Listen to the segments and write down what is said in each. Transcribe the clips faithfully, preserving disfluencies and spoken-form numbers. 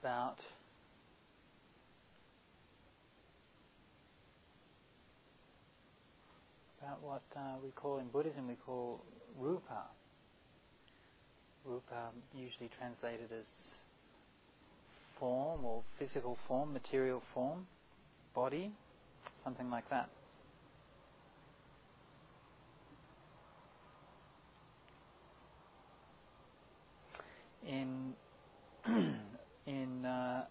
about about what uh, we call in Buddhism, we call rupa. Rupa usually translated as form or physical form, material form, body, something like that. In in uh,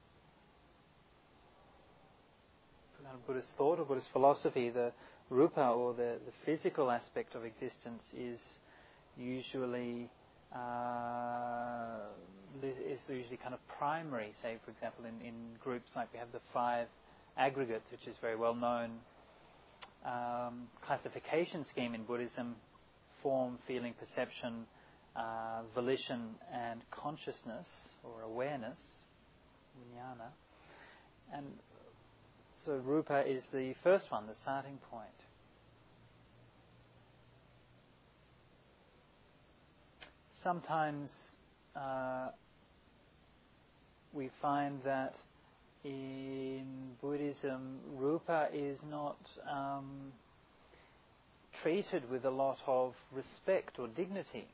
Buddhist thought or Buddhist philosophy, the rupa or the, the physical aspect of existence is usually uh, is usually kind of primary. Say, for example, in, in groups like we have the five aggregates, which is very well known um, classification scheme in Buddhism: form, feeling, perception, uh, volition, and consciousness or awareness, vijnana. And so rupa is the first one, the starting point. Sometimes uh, we find that in Buddhism, rupa is not um, treated with a lot of respect or dignity.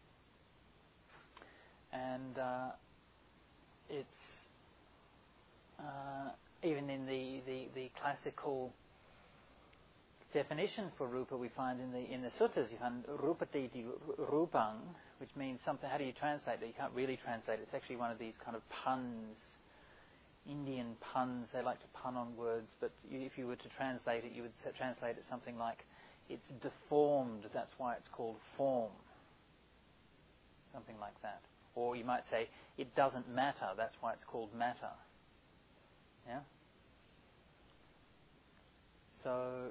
And uh, it's uh, even in the, the, the classical definition for rupa we find in the in the suttas, you find rupatiti rupang, which means something. How do you translate it? You can't really translate it. It's actually one of these kind of puns, Indian puns. They like to pun on words, but you, if you were to translate it, you would translate it something like, it's deformed, that's why it's called form. Something like that. Or you might say, it doesn't matter, that's why it's called matter. Yeah? So,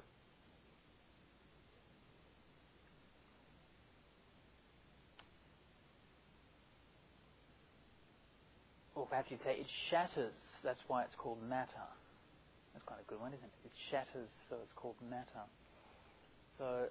or perhaps you'd say, it shatters, that's why it's called matter. That's quite a good one, isn't it? It shatters, so it's called matter. So,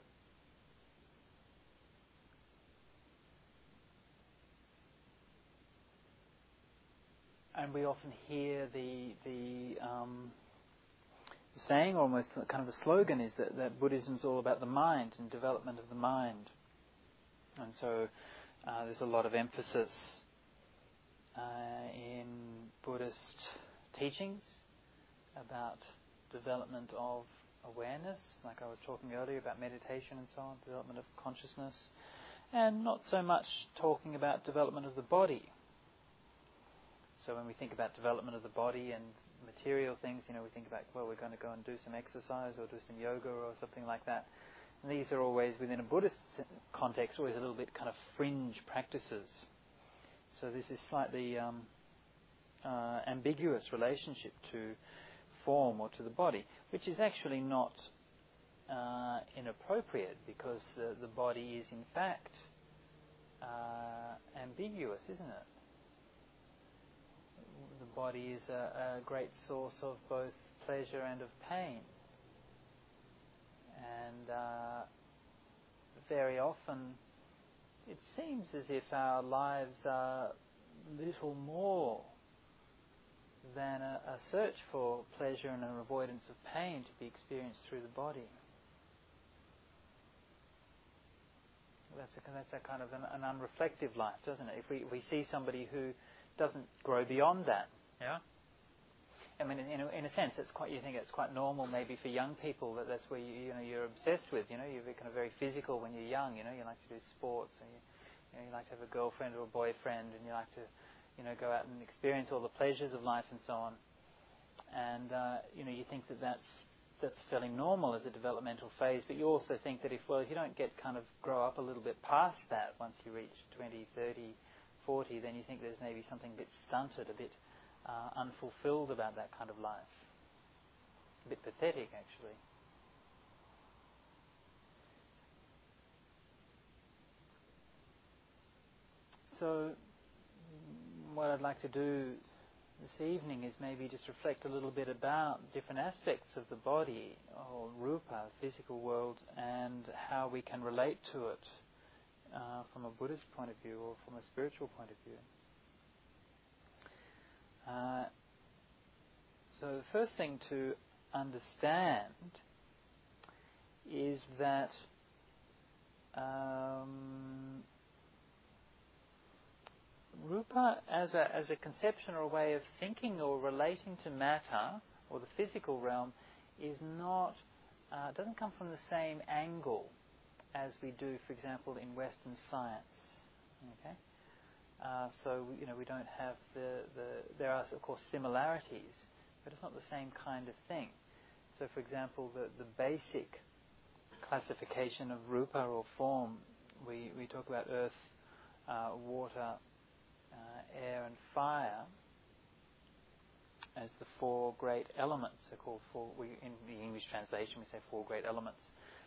and we often hear the the um, saying, almost kind of a slogan, is that, that Buddhism is all about the mind and development of the mind. And so uh, there's a lot of emphasis uh, in Buddhist teachings about development of awareness, like I was talking earlier about meditation and so on, development of consciousness, and not so much talking about development of the body. So when we think about development of the body and material things, you know, we think about, well, we're going to go and do some exercise or do some yoga or something like that. And these are always, within a Buddhist context, always a little bit kind of fringe practices. So this is slightly um, uh, ambiguous relationship to form or to the body, which is actually not uh, inappropriate, because the, the body is in fact uh, ambiguous, isn't it? The body is a, a great source of both pleasure and of pain. And uh, very often it seems as if our lives are little more than a, a search for pleasure and an avoidance of pain to be experienced through the body. That's a, that's a kind of an, an unreflective life, doesn't it? If we, if we see somebody who doesn't grow beyond that, yeah. I mean, in, in, a, in a sense, it's quite. You think it's quite normal, maybe for young people, that that's where you, you know you're obsessed with. You know, you're kind of very physical when you're young. You know, you like to do sports, and you, you know, you like to have a girlfriend or a boyfriend, and you like to, you know, go out and experience all the pleasures of life and so on. And uh, you know, you think that that's that's fairly normal as a developmental phase. But you also think that if well, if you don't get kind of grow up a little bit past that, once you reach twenty, thirty, forty, then you think there's maybe something a bit stunted, a bit uh, unfulfilled about that kind of life. A bit pathetic, actually. So, what I'd like to do this evening is maybe just reflect a little bit about different aspects of the body, or rupa, physical world, and how we can relate to it Uh, from a Buddhist point of view or from a spiritual point of view. so the first thing to understand is that um, rupa as a as a conception or a way of thinking or relating to matter or the physical realm is not uh, doesn't come from the same angle as we do, for example, in Western science. Okay, uh, so you know we don't have the, the there are of course similarities, but it's not the same kind of thing. So, for example, the the basic classification of rupa or form, we we talk about earth, uh, water, uh, air, and fire as the four great elements. They're called four. We, in the English translation, we say four great elements.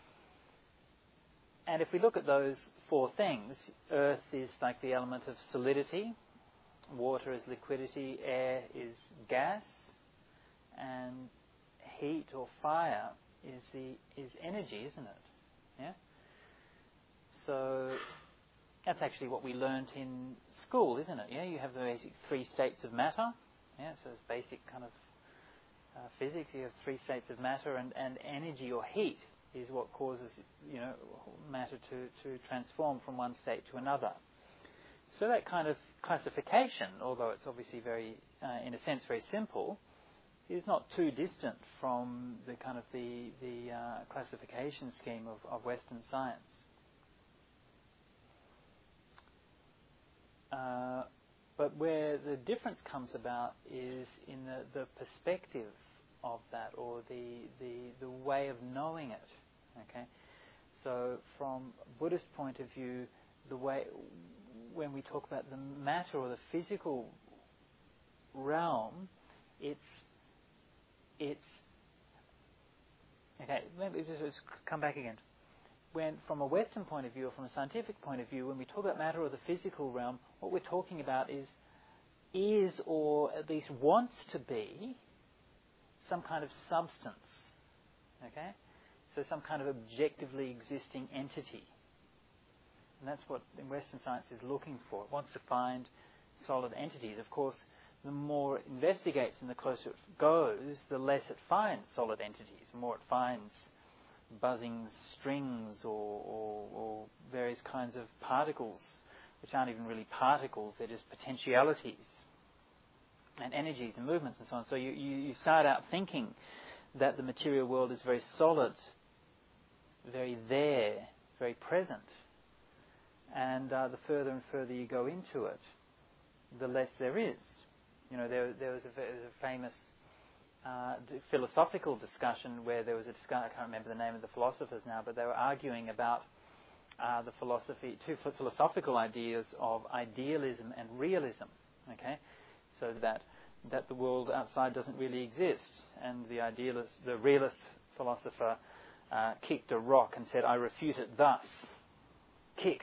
And if we look at those four things, earth is like the element of solidity, water is liquidity, air is gas, and heat or fire is the is energy, isn't it? Yeah. So that's actually what we learnt in school, isn't it? Yeah. You have the basic three states of matter. Yeah. So it's basic kind of uh, physics. You have three states of matter, and, and energy or heat is what causes, you know, matter to, to transform from one state to another. So that kind of classification, although it's obviously very, uh, in a sense, very simple, is not too distant from the kind of the the uh, classification scheme of, of Western science. Uh, but where the difference comes about is in the, the perspective of that, or the, the the way of knowing it. Okay, so from a Buddhist point of view, the way when we talk about the matter or the physical realm, it's it's okay. Let me just, just come back again. When from a Western point of view or from a scientific point of view, when we talk about matter or the physical realm, what we're talking about is is or at least wants to be some kind of substance. Okay? So some kind of objectively existing entity. And that's what in Western science is looking for. It wants to find solid entities. Of course, the more it investigates and the closer it goes, the less it finds solid entities. The more it finds buzzing strings or, or, or various kinds of particles, which aren't even really particles, they're just potentialities and energies and movements and so on. So you, you, you start out thinking that the material world is very solid, very there, very present. And uh, the further and further you go into it, the less there is. You know, there, there was a, there was a famous uh, d- philosophical discussion where there was a discussion, I can't remember the name of the philosophers now, but they were arguing about uh, the philosophy, two philosophical ideas of idealism and realism. Okay, so that that the world outside doesn't really exist, and the idealist, the realist philosopher, uh, kicked a rock and said, "I refute it thus." Kick.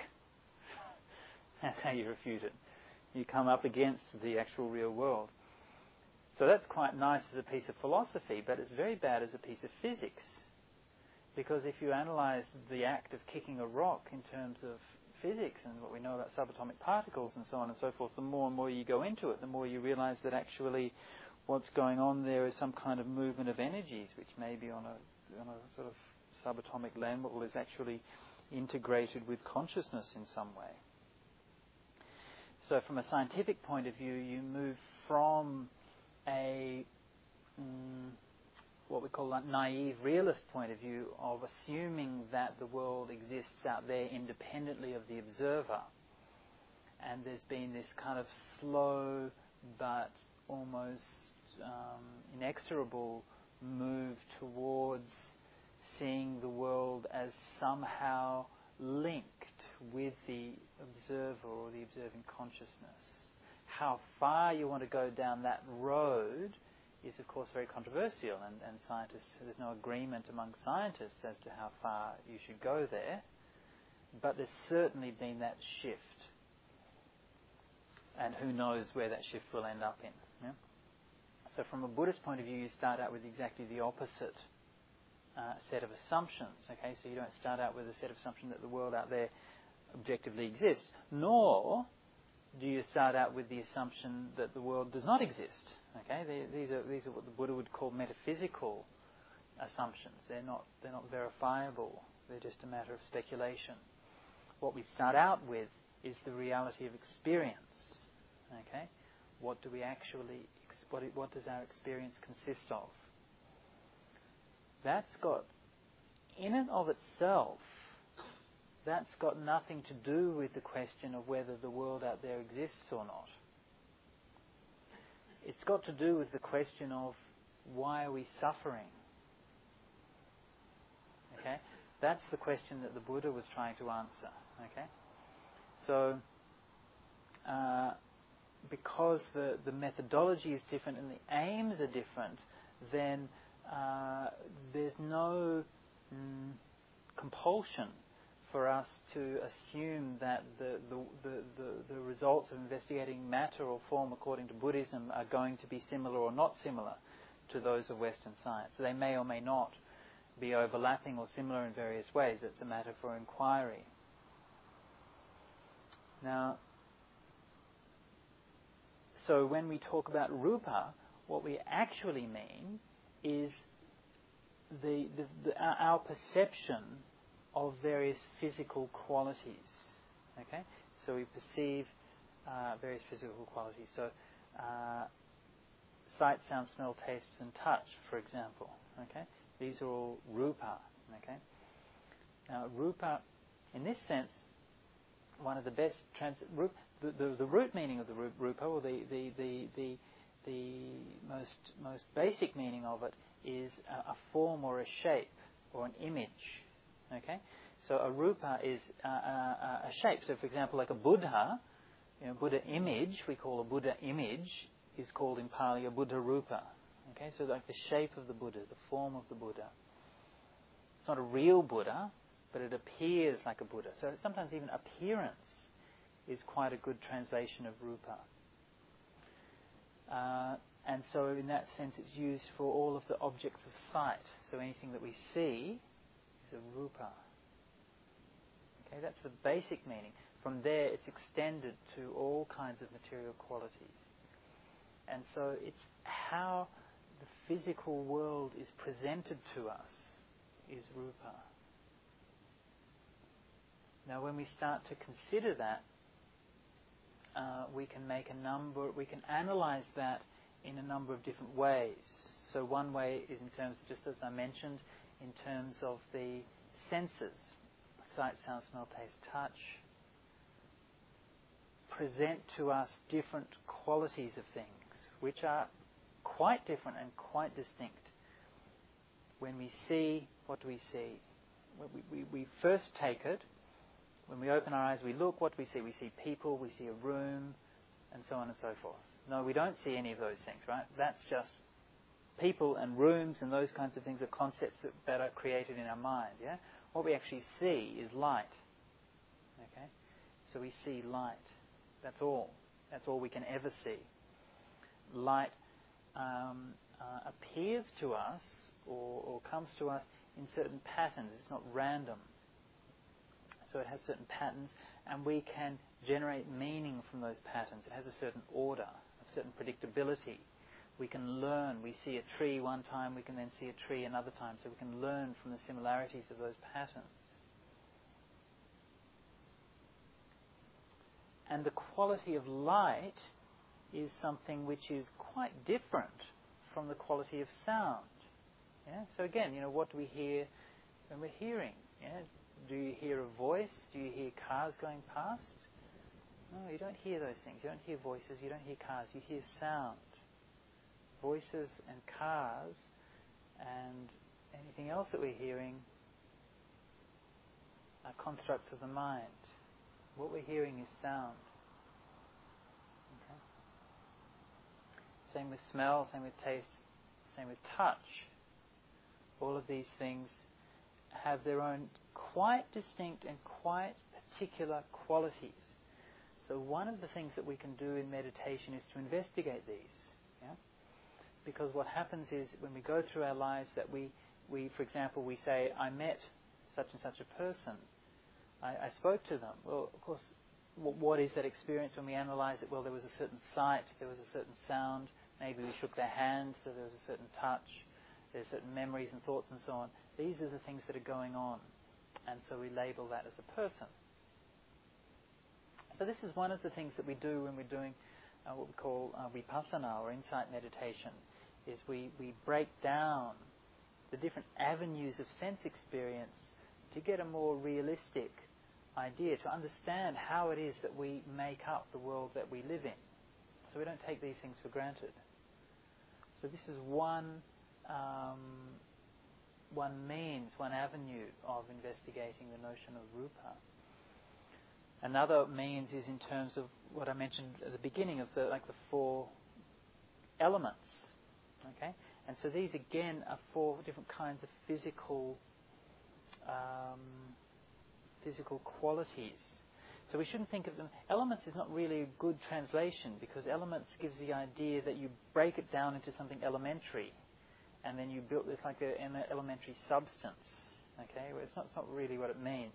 That's how you refute it. You come up against the actual real world. So that's quite nice as a piece of philosophy, but it's very bad as a piece of physics. Because if you analyse the act of kicking a rock in terms of physics and what we know about subatomic particles and so on and so forth, the more and more you go into it, the more you realise that actually what's going on there is some kind of movement of energies, which may be on a, on a sort of subatomic level is actually integrated with consciousness in some way. So from a scientific point of view, you move from a mm, what we call a naive realist point of view of assuming that the world exists out there independently of the observer. And there's been this kind of slow but almost um, inexorable move towards seeing the world as somehow linked with the observer or the observing consciousness. How far you want to go down that road is, of course, very controversial, and, and scientists, there's no agreement among scientists as to how far you should go there, but there's certainly been that shift, and who knows where that shift will end up in. Yeah? So from a Buddhist point of view, you start out with exactly the opposite Uh, set of assumptions. Okay, so you don't start out with a set of assumptions that the world out there objectively exists, nor do you start out with the assumption that the world does not exist? Okay, they, these are these are what the Buddha would call metaphysical assumptions. They're not they're not verifiable. They're just a matter of speculation. What we start out with is the reality of experience. Okay, what do we actually what what does our experience consist of? That's got, in and of itself, that's got nothing to do with the question of whether the world out there exists or not. It's got to do with the question of why are we suffering? Okay? That's the question that the Buddha was trying to answer. Okay? So, uh, because the, the methodology is different and the aims are different, then uh, there's no mm, compulsion for us to assume that the, the, the, the, the results of investigating matter or form according to Buddhism are going to be similar or not similar to those of Western science. They may or may not be overlapping or similar in various ways. It's a matter for inquiry. Now, so when we talk about rupa, what we actually mean is the, the, the our perception of various physical qualities. Okay, so we perceive uh, various physical qualities. So, uh, sight, sound, smell, taste, and touch, for example. Okay, these are all rupa. Okay, now rupa, in this sense, one of the best trans. Rup, the, the the root meaning of the rupa, or the the the the, the most most basic meaning of it, is a, a form or a shape or an image. Okay, so a rupa is uh, a, a shape. So, for example, like a Buddha, you know, Buddha image, we call a Buddha image, is called in Pali a Buddha rupa. Okay, so like the shape of the Buddha, the form of the Buddha. It's not a real Buddha, but it appears like a Buddha. So sometimes even appearance is quite a good translation of rupa. Uh, and so in that sense, it's used for all of the objects of sight. So anything that we see is a rupa. Okay, that's the basic meaning. From there, it's extended to all kinds of material qualities. And so it's how the physical world is presented to us is rupa. Now, when we start to consider that, uh, we can make a number, we can analyze that in a number of different ways. So one way is in terms, just as I mentioned, in terms of the senses, sight, sound, smell, taste, touch, present to us different qualities of things, which are quite different and quite distinct. When we see, what do we see? We, we, we first take it. When we open our eyes, we look, what do we see? We see people, we see a room, and so on and so forth. No, we don't see any of those things, right? That's just people and rooms and those kinds of things are concepts that, that are created in our mind, yeah? What we actually see is light, okay? So we see light. That's all. That's all we can ever see. Light um, uh, appears to us or, or comes to us in certain patterns. It's not random. So it has certain patterns, and we can generate meaning from those patterns. It has a certain order, a certain predictability. We can learn. We see a tree one time, we can then see a tree another time, so we can learn from the similarities of those patterns. And the quality of light is something which is quite different from the quality of sound. Yeah? So again, you know, what do we hear when we're hearing? Yeah? Do you hear a voice? Do you hear cars going past? No, you don't hear those things. You don't hear voices, you don't hear cars, you hear sound. Voices and cars and anything else that we're hearing are constructs of the mind. What we're hearing is sound. Okay? Same with smell, same with taste, same with touch. All of these things have their own quite distinct and quite particular qualities. So one of the things that we can do in meditation is to investigate these. Yeah? Because what happens is when we go through our lives that we, we for example, we say, I met such and such a person. I, I spoke to them. Well, of course, what, what is that experience when we analyze it? Well, there was a certain sight, there was a certain sound, maybe we shook their hands, so there was a certain touch, there's certain memories and thoughts and so on. These are the things that are going on, and so we label that as a person. So this is one of the things that we do when we're doing uh, what we call uh, vipassana or insight meditation, is we, we break down the different avenues of sense experience to get a more realistic idea, to understand how it is that we make up the world that we live in. So we don't take these things for granted. So this is one um, one means, one avenue of investigating the notion of rupa. Another means is in terms of what I mentioned at the beginning of the like the four elements. Okay, and so these again are four different kinds of physical um, physical qualities. So we shouldn't think of them. Elements is not really a good translation, because elements gives the idea that you break it down into something elementary, and then you build this like a, an elementary substance. Okay, well, it's not, it's not really what it means.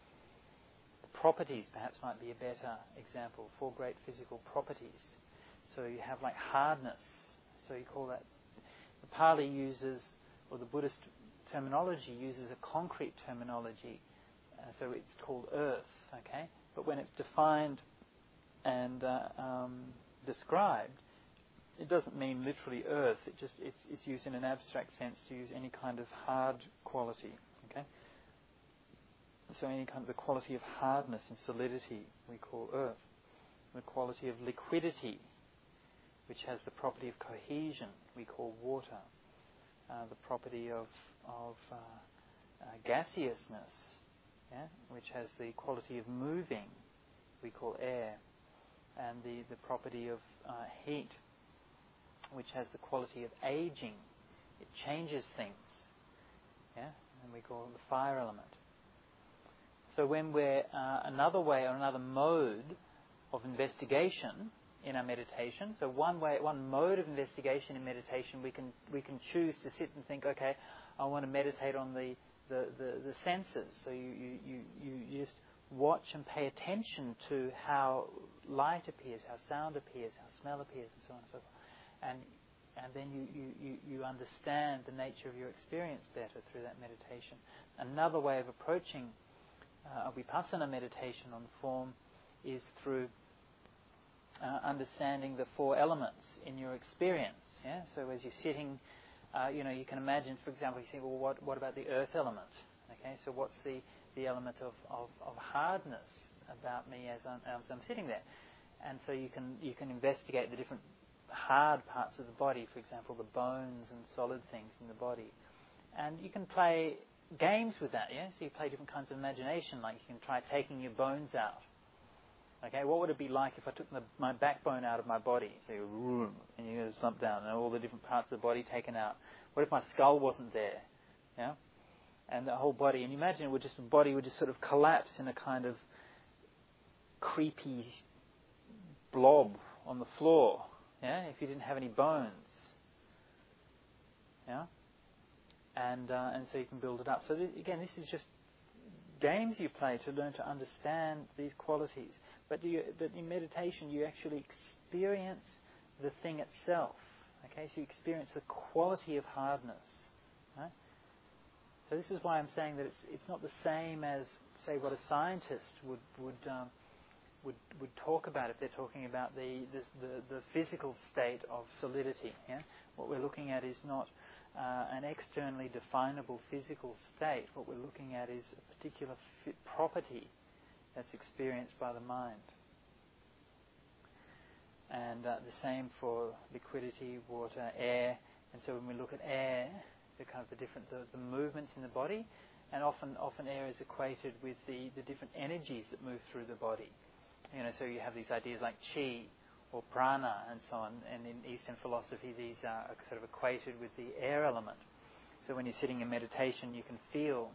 Properties perhaps might be a better example. Four great physical properties. So you have like hardness. So you call that. The Pali uses, or the Buddhist terminology uses a concrete terminology. Uh, so it's called earth. Okay, but when it's defined and uh, um, described, it doesn't mean literally earth. It just it's, it's used in an abstract sense to use any kind of hard quality. Okay. So any kind of the quality of hardness and solidity we call earth. The quality of liquidity, which has the property of cohesion, we call water. Uh, the property of, of uh, uh, gaseousness, yeah, which has the quality of moving, we call air. And the, the property of uh, heat, which has the quality of aging. It changes things, yeah, and we call it the fire element. So when we're uh, another way or another mode of investigation in our meditation, so one way, one mode of investigation in meditation, we can we can choose to sit and think, okay, I want to meditate on the the, the, the senses. So you, you, you, you just watch and pay attention to how light appears, how sound appears, how smell appears, and so on and so forth. And and then you, you, you, you understand the nature of your experience better through that meditation. Another way of approaching Uh, a vipassana meditation on form is through uh, understanding the four elements in your experience. Yeah. So as you're sitting, uh, you know, you can imagine, for example, you think, well, what what about the earth element? Okay. So what's the, the element of, of, of hardness about me as I'm, as I'm sitting there? And so you can you can investigate the different hard parts of the body, for example, the bones and solid things in the body, and you can play games with that, yeah? So you play different kinds of imagination, like you can try taking your bones out. Okay, what would it be like if I took the, my backbone out of my body? So you and you slump down, and all the different parts of the body taken out. What if my skull wasn't there? Yeah? And the whole body, and you imagine it would just, the body would just sort of collapse in a kind of creepy blob on the floor, yeah? If you didn't have any bones. Yeah? And uh, and so you can build it up. So th- again, this is just games you play to learn to understand these qualities. But, you, but in meditation, you actually experience the thing itself. Okay, so you experience the quality of hardness. Right? So this is why I'm saying that it's it's not the same as, say, what a scientist would would um, would would talk about if they're talking about the the, the the physical state of solidity. Yeah, what we're looking at is not Uh, an externally definable physical state. What we're looking at is a particular fit property that's experienced by the mind. And uh, the same for liquidity, water, air. And so when we look at air, the kind of the different the, the movements in the body, and often often air is equated with the, the different energies that move through the body. You know, so you have these ideas like chi or prana and so on, and in Eastern philosophy these are sort of equated with the air element. So when you're sitting in meditation, you can feel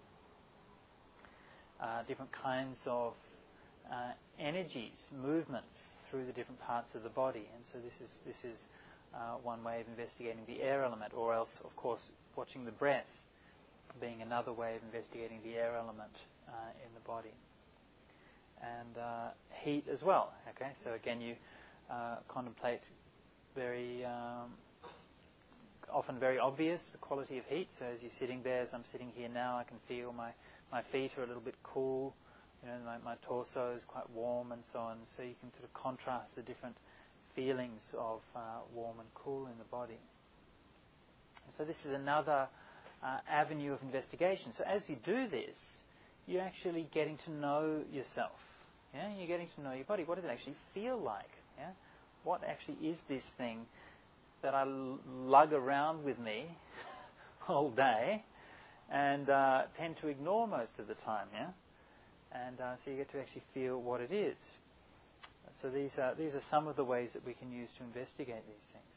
uh, different kinds of uh, energies, movements through the different parts of the body, and so this is this is uh, one way of investigating the air element, or else, of course, watching the breath being another way of investigating the air element uh, in the body. and uh, heat as well. Okay, so again, you uh, contemplate very um, often very obvious the quality of heat. So as you're sitting there, as I'm sitting here now, I can feel my, my feet are a little bit cool. You know, my, my torso is quite warm and so on. So you can sort of contrast the different feelings of uh, warm and cool in the body. And so this is another uh, avenue of investigation. So as you do this, you're actually getting to know yourself. Yeah, you're getting to know your body. What does it actually feel like? Yeah, what actually is this thing that I l- lug around with me all day and uh, tend to ignore most of the time, yeah? And uh, so you get to actually feel what it is. So these are, these are some of the ways that we can use to investigate these things.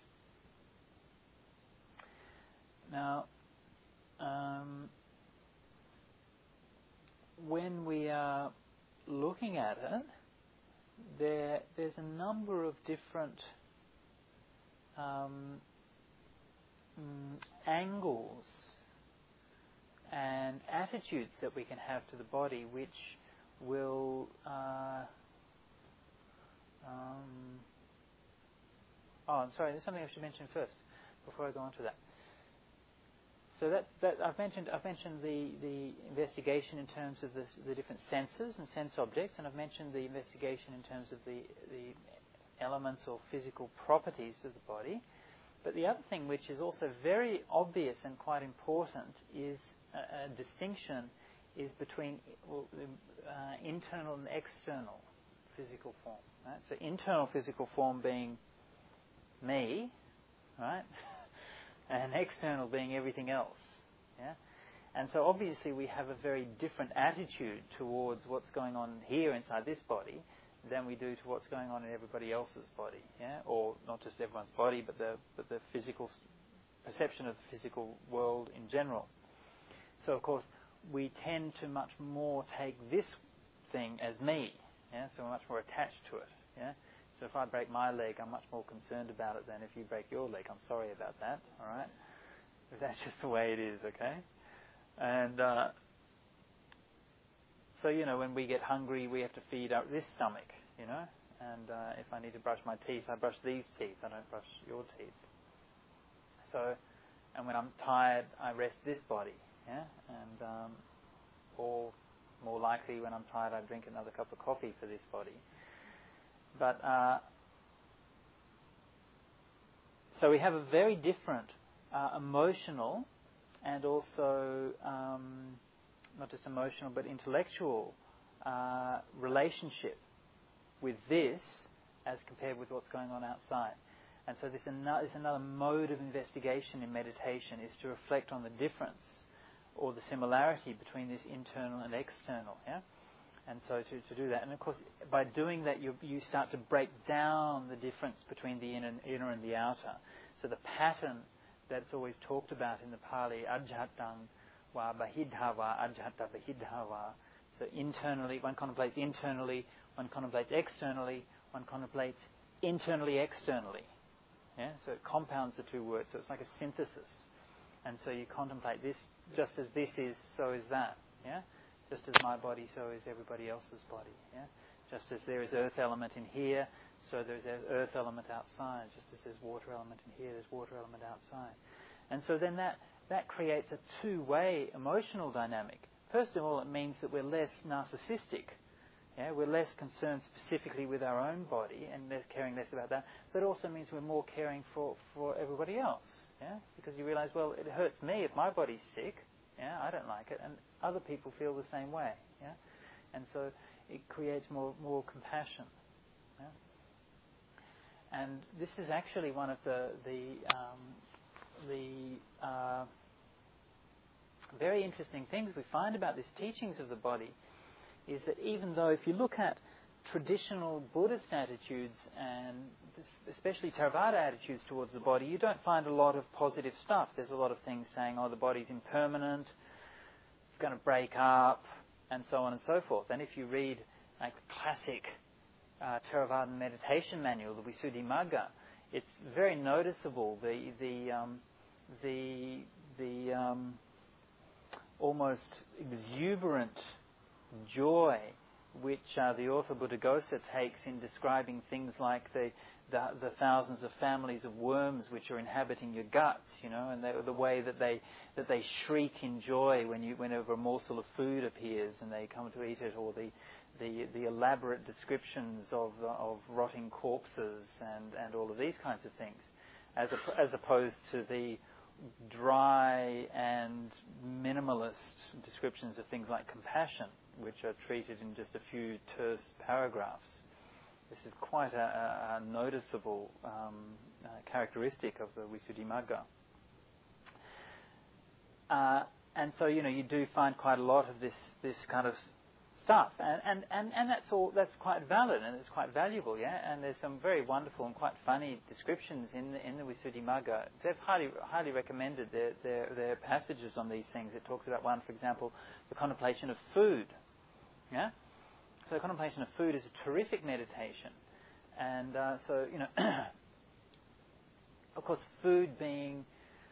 Now, um, when we are looking at it, there, there's a number of different Um, mm, angles and attitudes that we can have to the body, which will uh, um, oh, I'm sorry. There's something I should mention first before I go on to that. So that, that I've mentioned, I've mentioned the, the investigation in terms of the, the different senses and sense objects, and I've mentioned the investigation in terms of the the elements or physical properties of the body. But the other thing, which is also very obvious and quite important, is a, a distinction is between well, uh, internal and external physical form. Right? So internal physical form being me, right, and external being everything else. Yeah. And so obviously we have a very different attitude towards what's going on here inside this body than we do to what's going on in everybody else's body, yeah, or not just everyone's body, but the but the physical perception of the physical world in general. So of course we tend to much more take this thing as me, yeah. So we're much more attached to it, yeah. So if I break my leg, I'm much more concerned about it than if you break your leg. I'm sorry about that, all right. But that's just the way it is, okay. And uh, So, you know, when we get hungry, we have to feed out this stomach, you know. And uh, if I need to brush my teeth, I brush these teeth. I don't brush your teeth. So, and when I'm tired, I rest this body, yeah. And um, or more likely, when I'm tired, I drink another cup of coffee for this body. But uh, so we have a very different uh, emotional and also um, not just emotional but intellectual uh, relationship with this as compared with what's going on outside. And so this another, this another mode of investigation in meditation is to reflect on the difference or the similarity between this internal and external. Yeah. And so to, to do that, and of course by doing that you you start to break down the difference between the inner, inner and the outer. So the pattern that's always talked about in the Pali, ajhatang wa bahidhava, ajhata bahidhava. So internally, one contemplates internally, one contemplates externally, one contemplates internally, externally. Yeah, so it compounds the two words. So it's like a synthesis. And so you contemplate this, just as this is, so is that. Yeah. Just as my body, so is everybody else's body. Yeah? Just as there is earth element in here, so there is an earth element outside. Just as there's water element in here, there's water element outside. And so then that, that creates a two-way emotional dynamic. First of all, it means that we're less narcissistic. Yeah? We're less concerned specifically with our own body and less caring less about that. But it also means we're more caring for, for everybody else. Yeah? Because you realize, well, it hurts me if my body's sick. Yeah, I don't like it, and other people feel the same way. Yeah, and so it creates more more compassion. Yeah? And this is actually one of the the um, the uh, very interesting things we find about these teachings of the body is that even though if you look at traditional Buddhist attitudes and especially Theravada attitudes towards the body, you don't find a lot of positive stuff. There's a lot of things saying, oh, the body's impermanent, it's going to break up, and so on and so forth. And if you read like the classic uh, Theravada meditation manual, the Visuddhimagga, it's very noticeable the the um, the the um, almost exuberant joy which uh, the author Buddhaghosa takes in describing things like the, the the thousands of families of worms which are inhabiting your guts, you know, and they, the way that they that they shriek in joy when you whenever a morsel of food appears and they come to eat it, or the the, the elaborate descriptions of of rotting corpses and, and all of these kinds of things, as a, as opposed to the dry and minimalist descriptions of things like compassion, which are treated in just a few terse paragraphs. This is quite a, a, a noticeable um, uh, characteristic of the Visuddhimagga. Uh, and so, you know, you do find quite a lot of this this kind of stuff, and, and, and, and that's all. That's quite valid and it's quite valuable, yeah. And there's some very wonderful and quite funny descriptions in the in the Visuddhimagga. They've highly highly recommended their, their their passages on these things. It talks about one, for example, the contemplation of food, yeah. So contemplation of food is a terrific meditation, and uh, so you know, of course, food being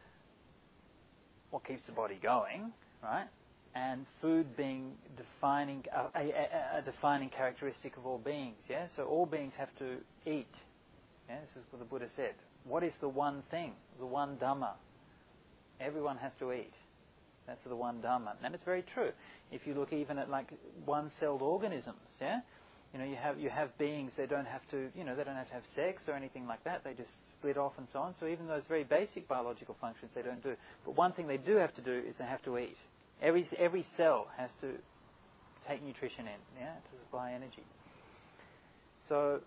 what keeps the body going, right? And food being defining uh, a, a, a defining characteristic of all beings, yeah. So all beings have to eat. Yeah, this is what the Buddha said. What is the one thing, the one Dhamma? Everyone has to eat. That's the one Dhamma, and it's very true. If you look even at like one-celled organisms, yeah, you know, you have you have beings that don't have to, you know, they don't have to have sex or anything like that. They just split off and so on. So even those very basic biological functions they don't do. But one thing they do have to do is they have to eat. Every every cell has to take nutrition in, yeah, to supply energy. So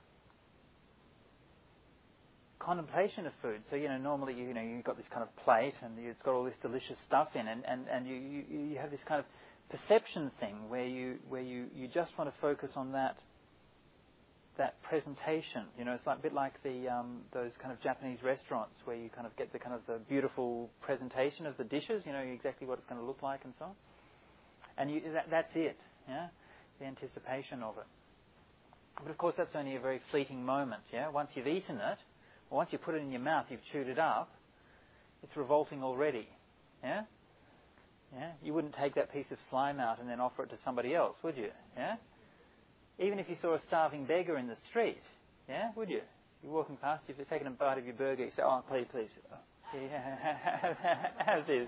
contemplation of food. So you know, normally you, you know you've got this kind of plate and it's got all this delicious stuff in, and, and, and you, you you have this kind of perception thing where you where you, you just want to focus on that that presentation. You know, it's like a bit like the um, those kind of Japanese restaurants where you kind of get the kind of the beautiful presentation of the dishes. You know exactly what it's going to look like and so on. And you, that, that's it. Yeah, the anticipation of it. But of course, that's only a very fleeting moment. Yeah, once you've eaten it, or once you put it in your mouth, you've chewed it up. It's revolting already. Yeah. Yeah. You wouldn't take that piece of slime out and then offer it to somebody else, would you? Yeah. Even if you saw a starving beggar in the street, yeah, would you? You're walking past, if you're taking a bite of your burger, you say, "Oh, please, please, oh, yeah, have this."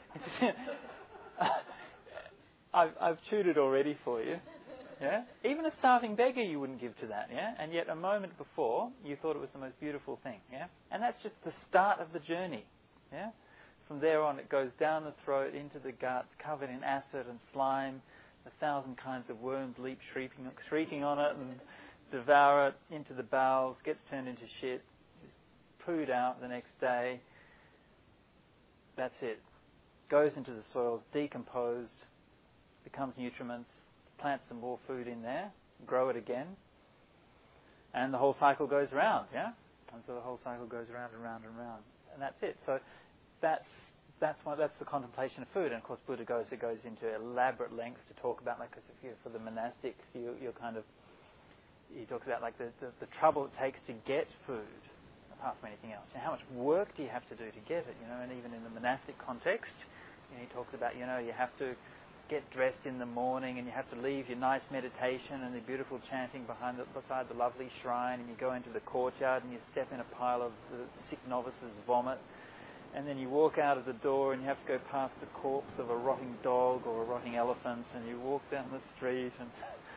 I've, I've chewed it already for you. Yeah, even a starving beggar you wouldn't give to that. Yeah, and yet a moment before you thought it was the most beautiful thing. Yeah, and that's just the start of the journey. Yeah, from there on it goes down the throat into the guts, covered in acid and slime. A thousand kinds of worms leap shrieking, shrieking on it and devour it into the bowels, gets turned into shit, is pooed out the next day. That's it. Goes into the soil, decomposed, becomes nutriments, plant some more food in there, grow it again, and the whole cycle goes round, yeah? And so the whole cycle goes round and round and round. And that's it. So that's That's why that's the contemplation of food, and of course Buddhaghosa goes into elaborate lengths to talk about, like, if you for the monastics, you, you're kind of he talks about like the, the, the trouble it takes to get food, apart from anything else. And how much work do you have to do to get it? You know, and even in the monastic context, you know, he talks about, you know, you have to get dressed in the morning, and you have to leave your nice meditation and the beautiful chanting behind the, beside the lovely shrine, and you go into the courtyard and you step in a pile of the sick novices' vomit. And then you walk out of the door and you have to go past the corpse of a rotting dog or a rotting elephant, and you walk down the street, and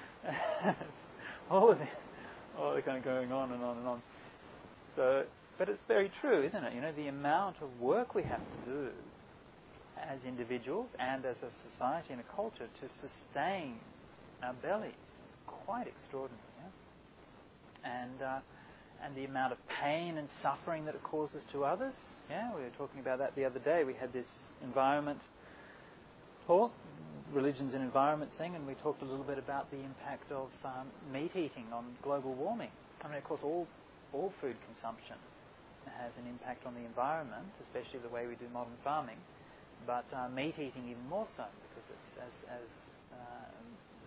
all of it, all the kind of going on and on and on. So, but it's very true, isn't it? You know, the amount of work we have to do as individuals and as a society and a culture to sustain our bellies is quite extraordinary. Yeah? And uh, and the amount of pain and suffering that it causes to others. Yeah, we were talking about that the other day. We had this environment talk, religions and environment thing, and we talked a little bit about the impact of um, meat eating on global warming. I mean, of course, all all food consumption has an impact on the environment, especially the way we do modern farming. But uh, meat eating even more so, because it's as as uh,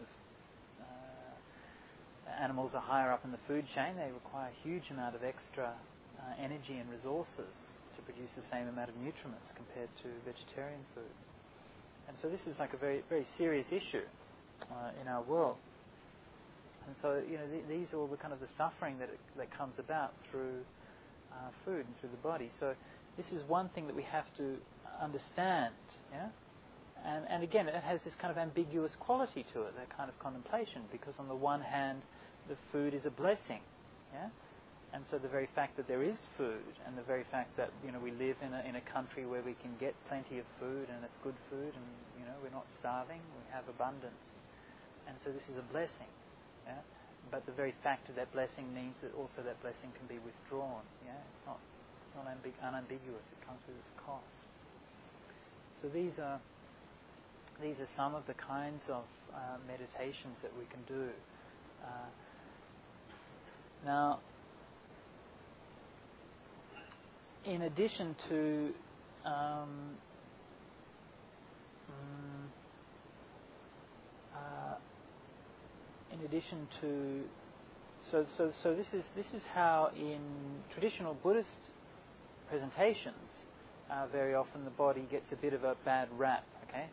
uh, animals are higher up in the food chain, they require a huge amount of extra uh, energy and resources to produce the same amount of nutriments compared to vegetarian food. And so this is like a very very serious issue uh, in our world. And so, you know, th- these are all the kind of the suffering that it, that comes about through uh, food and through the body. So this is one thing that we have to understand, yeah? And, and again, it has this kind of ambiguous quality to it, that kind of contemplation, because on the one hand, the food is a blessing, yeah? And so the very fact that there is food, and the very fact that, you know, we live in a, in a country where we can get plenty of food, and it's good food, and, you know, we're not starving, we have abundance. And so this is a blessing, yeah? But the very fact of that blessing means that also that blessing can be withdrawn, yeah? It's not, it's not ambig- unambiguous, it comes with its cost. So these are these are some of the kinds of uh, meditations that we can do. Uh, now, in addition to um, mm, uh, in addition to so so so this is this is how in traditional Buddhist presentations uh, very often the body gets a bit of a bad rap. Okay.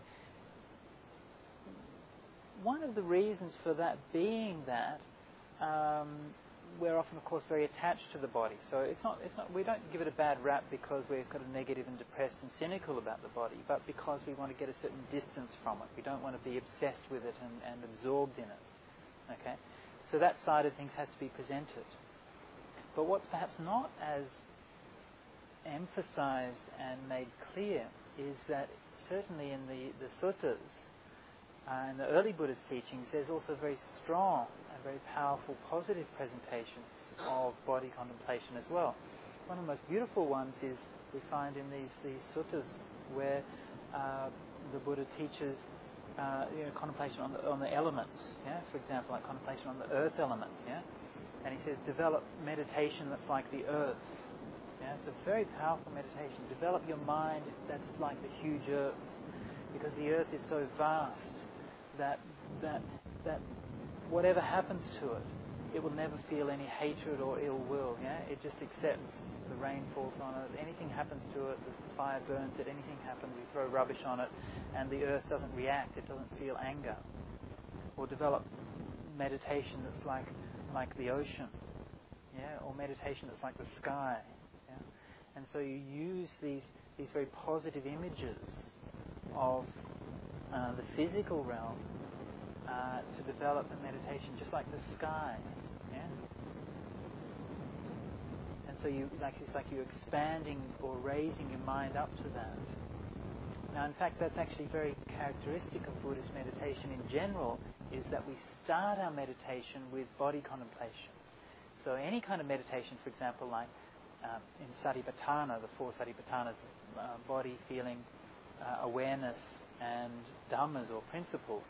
One of the reasons for that being that um, we're often, of course, very attached to the body. So it's not, it's not. We don't give it a bad rap because we're kind of negative and depressed and cynical about the body, but because we want to get a certain distance from it. We don't want to be obsessed with it and, and absorbed in it. Okay, so that side of things has to be presented. But what's perhaps not as emphasized and made clear is that certainly in the, the suttas, Uh, in the early Buddhist teachings, there's also very strong and very powerful positive presentations of body contemplation as well. One of the most beautiful ones is we find in these, these suttas where uh, the Buddha teaches uh, you know, contemplation on the, on the elements. Yeah, for example, like contemplation on the earth elements. Yeah, and he says develop meditation that's like the earth. Yeah, it's a very powerful meditation. Develop your mind that's like the huge earth, because the earth is so vast. That that that whatever happens to it, it will never feel any hatred or ill will. Yeah, it just accepts. The rain falls on it. Anything happens to it. The fire burns it. Anything happens. You throw rubbish on it, and the earth doesn't react. It doesn't feel anger. Or develop meditation that's like like the ocean. Yeah, or meditation that's like the sky. Yeah, and so you use these these very positive images of Uh, the physical realm uh, to develop a meditation just like the sky, yeah. And so you like it's like you're expanding or raising your mind up to that. Now, in fact, that's actually very characteristic of Buddhist meditation in general. Is that we start our meditation with body contemplation. So any kind of meditation, for example, like um, in Satipatthana, the four Satipatthanas, uh, body, feeling, uh, awareness, and dhammas or principles.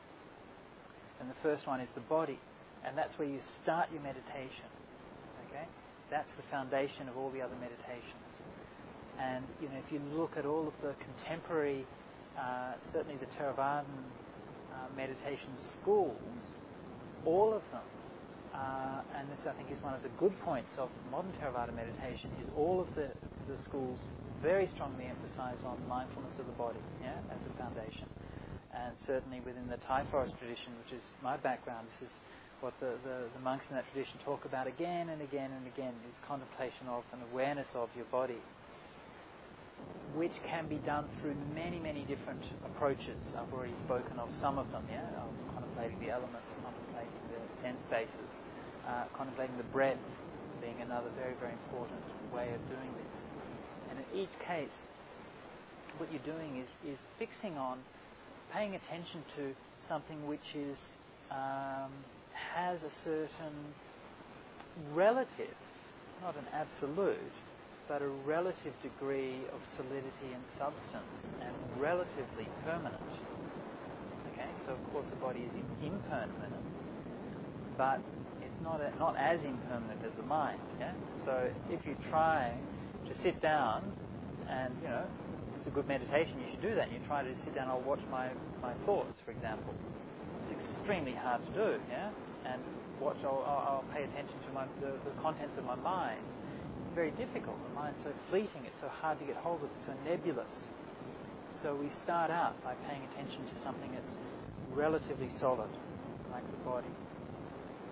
And the first one is the body, and that's where you start your meditation. Okay, that's the foundation of all the other meditations. And you know, if you look at all of the contemporary, uh, certainly the Theravadan uh, meditation schools, all of them, uh, and this I think is one of the good points of modern Theravada meditation, is all of the the schools very strongly emphasize on mindfulness of the body, yeah, as a foundation. And certainly within the Thai forest tradition, which is my background, this is what the, the, the monks in that tradition talk about again and again and again, is contemplation of and awareness of your body, which can be done through many, many different approaches. I've already spoken of some of them, yeah, of contemplating the elements, contemplating the sense bases, uh, contemplating the breath being another very, very important way of doing this. And in each case, what you're doing is, is fixing on, paying attention to something which is um, has a certain relative, not an absolute, but a relative degree of solidity and substance, and relatively permanent. Okay, so of course the body is impermanent, but it's not a, not as impermanent as the mind. Yeah, so if you try to sit down, and you know, it's a good meditation, you should do that. You try to sit down, I'll watch my, my thoughts, for example. It's extremely hard to do, yeah? And watch, I'll, I'll pay attention to my, the, the contents of my mind. It's very difficult. The mind's so fleeting, it's so hard to get hold of, it's so nebulous. So we start out by paying attention to something that's relatively solid, like the body.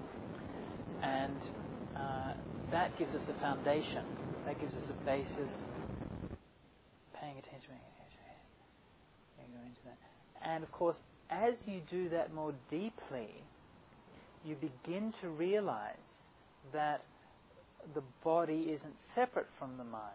And uh, that gives us a foundation. That gives us a basis. Paying attention, paying attention. Go into that. And of course, as you do that more deeply, you begin to realize that the body isn't separate from the mind.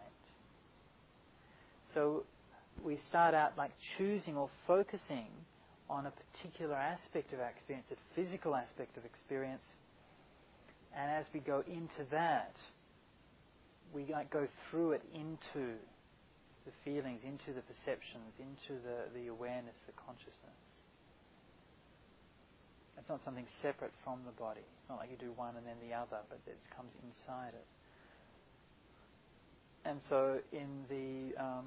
So we start out like choosing or focusing on a particular aspect of our experience, a physical aspect of experience. And as we go into that, we like go through it into the feelings, into the perceptions, into the, the awareness, the consciousness. It's not something separate from the body. It's not like you do one and then the other, but it comes inside it. And so in the um,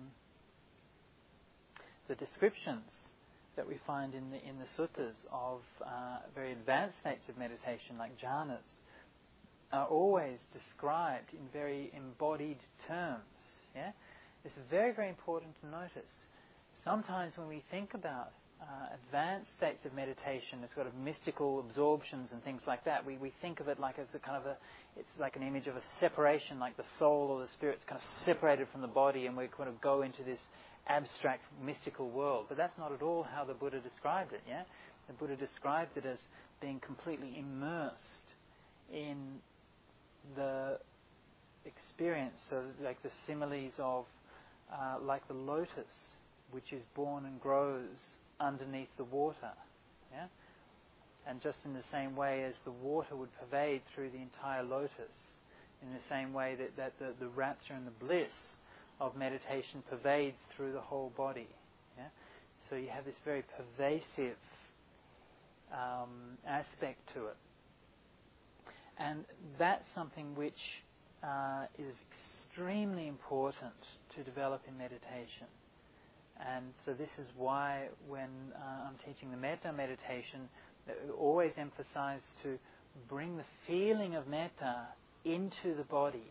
the descriptions that we find in the in the suttas of uh, very advanced states of meditation, like jhanas, are always described in very embodied terms. Yeah, it's very very important to notice. Sometimes when we think about uh, advanced states of meditation, as sort of mystical absorptions and things like that, we we think of it like as a kind of a it's like an image of a separation, like the soul or the spirit's kind of separated from the body, and we kind of go into this abstract mystical world. But that's not at all how the Buddha described it. Yeah, the Buddha described it as being completely immersed in the experience. So like the similes of uh, like the lotus, which is born and grows underneath the water. Yeah, and just in the same way as the water would pervade through the entire lotus, in the same way that, that the, the rapture and the bliss of meditation pervades through the whole body. Yeah? So you have this very pervasive um, aspect to it. And that's something which uh, is extremely important to develop in meditation. And so this is why when uh, I'm teaching the metta meditation, I always emphasize to bring the feeling of metta into the body,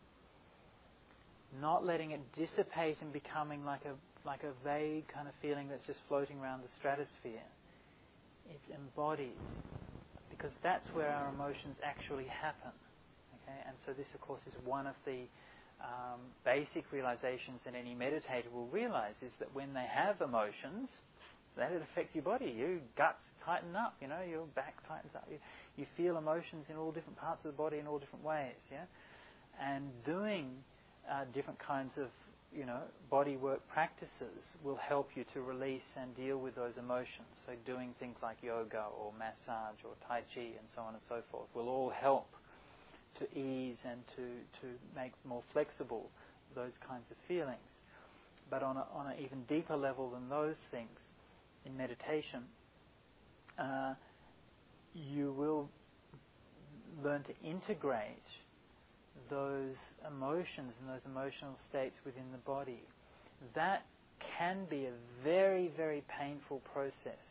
not letting it dissipate and becoming like a like a vague kind of feeling that's just floating around the stratosphere. It's embodied, because that's where our emotions actually happen. Okay, and so this, of course, is one of the um, basic realizations that any meditator will realize, is that when they have emotions, that it affects your body. Your guts tighten up, you know, your back tightens up. You, you feel emotions in all different parts of the body in all different ways, yeah? And doing uh, different kinds of, you know, body work practices will help you to release and deal with those emotions. So doing things like yoga or massage or tai chi and so on and so forth will all help to ease and to, to make more flexible those kinds of feelings. But on a, on an even deeper level than those things, in meditation, uh, you will learn to integrate those emotions and those emotional states within the body. That can be a very, very painful process.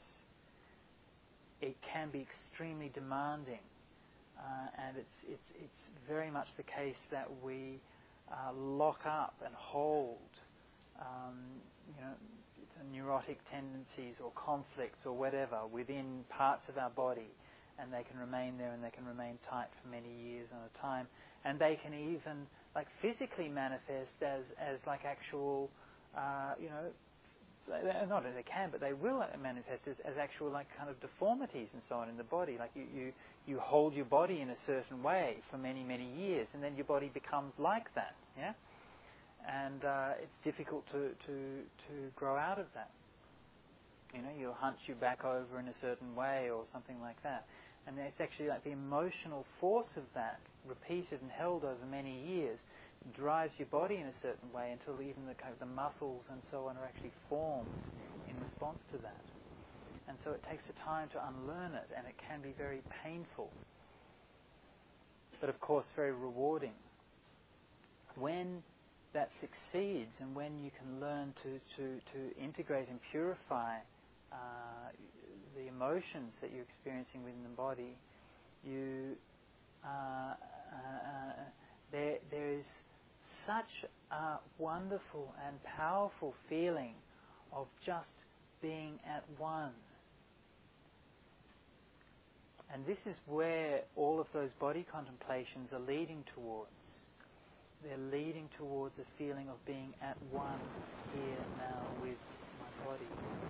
It can be extremely demanding, uh, and it's it's it's very much the case that we uh, lock up and hold, um, you know, neurotic tendencies or conflicts or whatever within parts of our body, and they can remain there and they can remain tight for many years at a time, and they can even like physically manifest as as like actual uh, you know not that they can, but they will manifest as, as actual like kind of deformities and so on in the body. Like you, you you hold your body in a certain way for many many years, and then your body becomes like that. Yeah. And uh, it's difficult to, to, to grow out of that. You know, you'll hunch your back over in a certain way or something like that. And it's actually like the emotional force of that, repeated and held over many years, drives your body in a certain way until even the, kind of the muscles and so on are actually formed in response to that. And so it takes a time to unlearn it, and it can be very painful, but of course very rewarding. When that succeeds, and when you can learn to, to, to integrate and purify uh, the emotions that you're experiencing within the body, you uh, uh, there there is such a wonderful and powerful feeling of just being at one. And this is where all of those body contemplations are leading towards. They're leading towards a feeling of being at one here now with my body.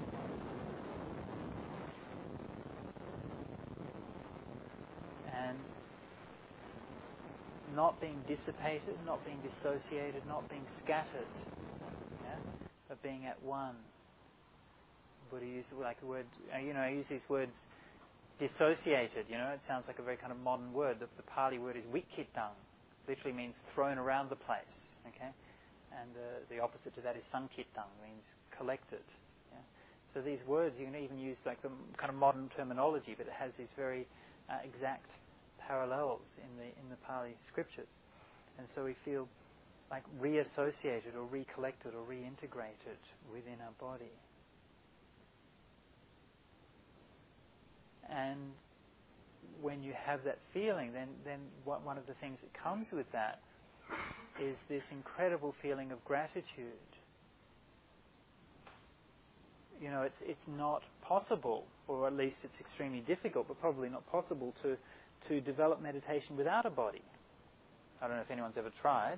And not being dissipated, not being dissociated, not being scattered, yeah? But being at one. Buddha used like the word, you know, I use these words, dissociated, you know, it sounds like a very kind of modern word. The, the Pali word is wikkitang, literally means thrown around the place, okay? And uh, the opposite to that is sankitang, means collected. Yeah? So these words, you can even use like the kind of modern terminology, but it has these very uh, exact parallels in the in the Pali scriptures. And so we feel like reassociated or recollected or reintegrated within our body. And when you have that feeling, then, then what, one of the things that comes with that is this incredible feeling of gratitude. You know, it's it's not possible, or at least it's extremely difficult, but probably not possible to, to develop meditation without a body. I don't know if anyone's ever tried.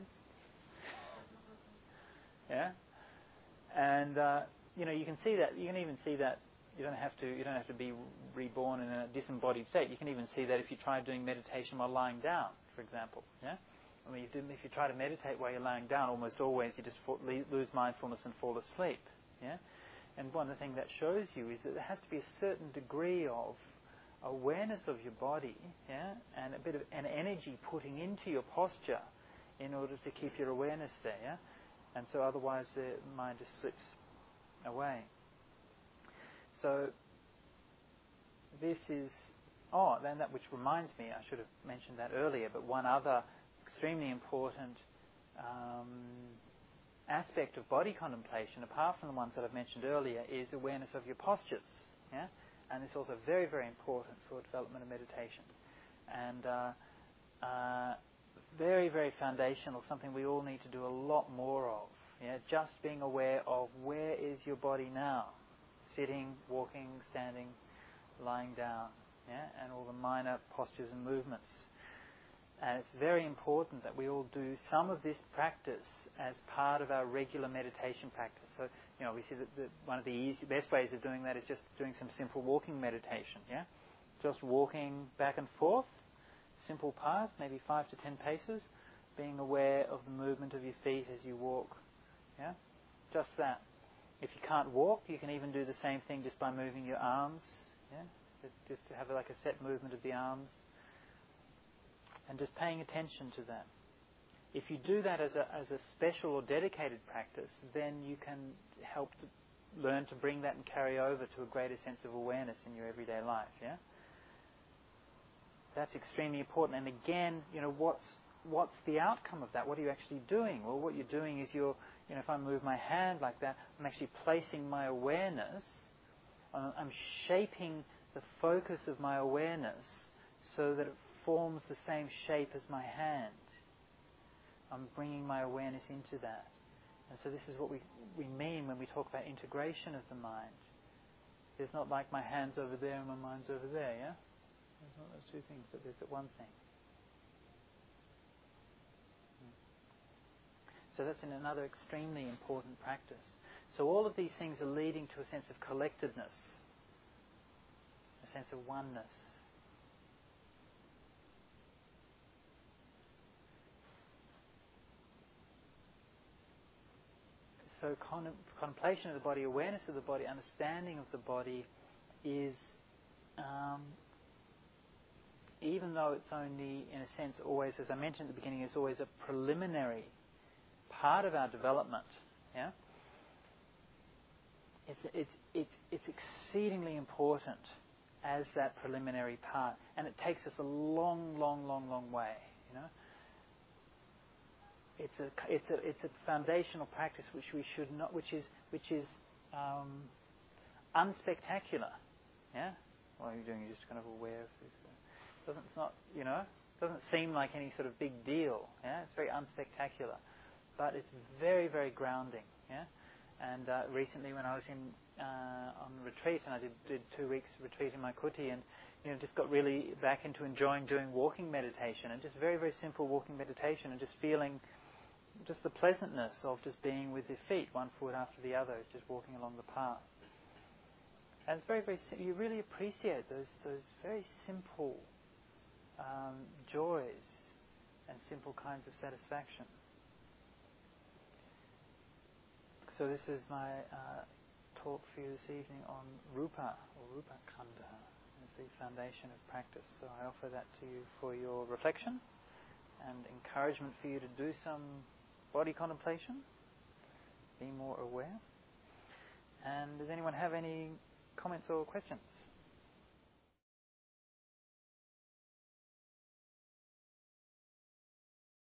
Yeah? And, uh, you know, you can see that, you can even see that. You don't have to. You don't have to be reborn in a disembodied state. You can even see that if you try doing meditation while lying down, for example. Yeah, I mean, if you, if you try to meditate while you're lying down, almost always you just fall, lose mindfulness and fall asleep. Yeah, and one of the things that shows you is that there has to be a certain degree of awareness of your body, yeah, and a bit of an energy putting into your posture in order to keep your awareness there. Yeah, and so otherwise the mind just slips away. So this is, oh, then that which reminds me, I should have mentioned that earlier, but one other extremely important um, aspect of body contemplation, apart from the ones that I've mentioned earlier, is awareness of your postures. Yeah, and it's also very, very important for development of meditation, and uh, uh, very, very foundational. Something we all need to do a lot more of. Yeah, just being aware of where is your body now. Sitting, walking, standing, lying down, yeah, and all the minor postures and movements. And it's very important that we all do some of this practice as part of our regular meditation practice. So, you know, we see that the, one of the easy, best ways of doing that is just doing some simple walking meditation, yeah? Just walking back and forth, simple path, maybe five to ten paces, being aware of the movement of your feet as you walk, yeah? Just that. If you can't walk, you can even do the same thing just by moving your arms. Yeah, just, just to have like a set movement of the arms, and just paying attention to that. If you do that as a as a special or dedicated practice, then you can help to learn to bring that and carry over to a greater sense of awareness in your everyday life. Yeah, that's extremely important. And again, you know, what's what's the outcome of that? What are you actually doing? Well, what you're doing is you're You know, if I move my hand like that, I'm actually placing my awareness, uh, I'm shaping the focus of my awareness so that it forms the same shape as my hand. I'm bringing my awareness into that. And so this is what we, we mean when we talk about integration of the mind. It's not like my hand's over there and my mind's over there, yeah? There's not those two things, but there's that one thing. So that's in another extremely important practice. So all of these things are leading to a sense of collectedness, a sense of oneness. So con- contemplation of the body, awareness of the body, understanding of the body is, um, even though it's only, in a sense, always, as I mentioned at the beginning, is always a preliminary part of our development, yeah. It's it's it's it's exceedingly important as that preliminary part, and it takes us a long, long, long, long way, you know. It's a it's a it's a foundational practice which we should not, which is which is um, unspectacular, yeah. What are you doing? You're just kind of aware of this. Doesn't it's not you know doesn't seem like any sort of big deal, yeah. It's very unspectacular. But it's very, very grounding, yeah? And uh, recently, when I was in uh, on retreat, and I did, did two weeks retreat in my kuti, and you know, just got really back into enjoying doing walking meditation, and just very, very simple walking meditation, and just feeling just the pleasantness of just being with your feet, one foot after the other, just walking along the path. And it's very, very. You really appreciate those those very simple um, joys and simple kinds of satisfaction. So this is my uh, talk for you this evening on Rupa, or Rupa Khandha, as the foundation of practice. So I offer that to you for your reflection and encouragement for you to do some body contemplation, be more aware. And does anyone have any comments or questions?